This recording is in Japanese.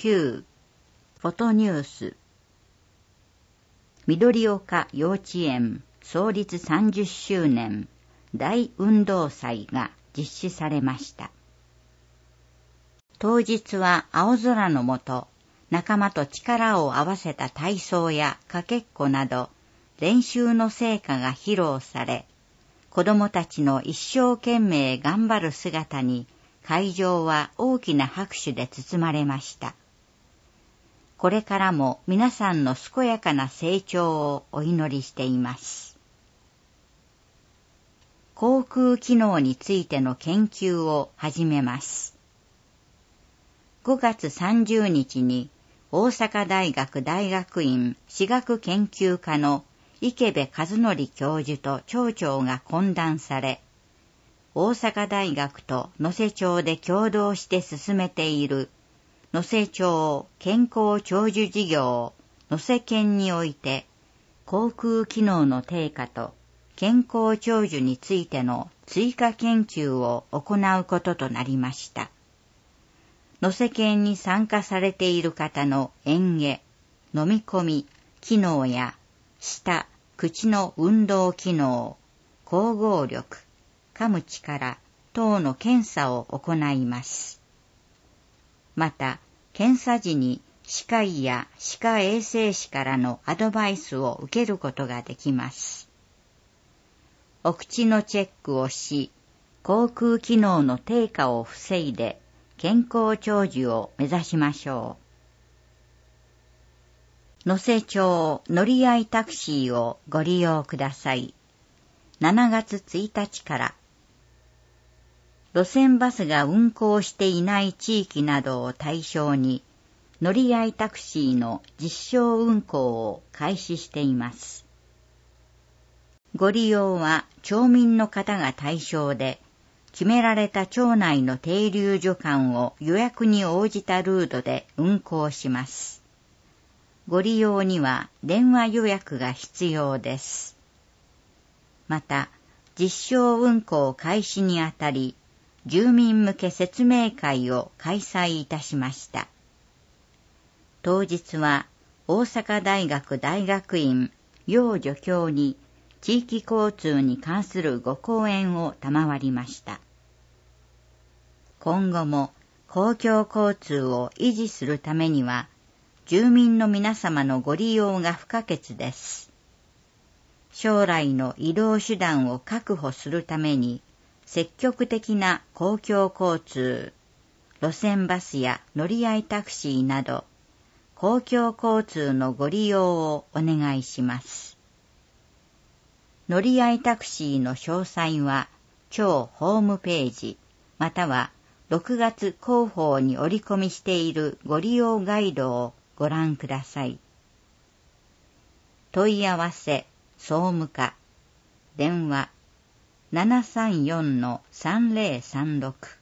9フォトニュース緑岡幼稚園創立30周年大運動祭が実施されました。当日は青空の下、仲間と力を合わせた体操やかけっこなど練習の成果が披露され、子供たちの一生懸命頑張る姿に会場は大きな拍手で包まれました。これからも皆さんの健やかな成長をお祈りしています。航空機能についての研究を始めます。5月30日に大阪大学大学院歯学研究科の池部和則教授と町長が懇談され、大阪大学と能勢町で共同して進めている能勢町健康長寿事業能勢研において、航空機能の低下と健康長寿についての追加研究を行うこととなりました。能勢研に参加されている方の嚥下、飲み込み、機能や舌、口の運動機能、咬合力、噛む力等の検査を行います。また、検査時に歯科医や歯科衛生士からのアドバイスを受けることができます。お口のチェックをし、口腔機能の低下を防いで健康長寿を目指しましょう。能勢町乗り合いタクシーをご利用ください。7月1日から。路線バスが運行していない地域などを対象に、乗り合いタクシーの実証運行を開始しています。ご利用は町民の方が対象で、決められた町内の停留所間を予約に応じたルートで運行します。ご利用には電話予約が必要です。また、実証運行開始にあたり、住民向け説明会を開催いたしました。当日は大阪大学大学院楊助教に地域交通に関するご講演を賜りました。今後も公共交通を維持するためには、住民の皆様のご利用が不可欠です。将来の移動手段を確保するために、積極的な公共交通、路線バスや乗り合いタクシーなど、公共交通のご利用をお願いします。乗り合いタクシーの詳細は、町ホームページ、または6月広報に折り込みしているご利用ガイドをご覧ください。問い合わせ、総務課、電話、734-3036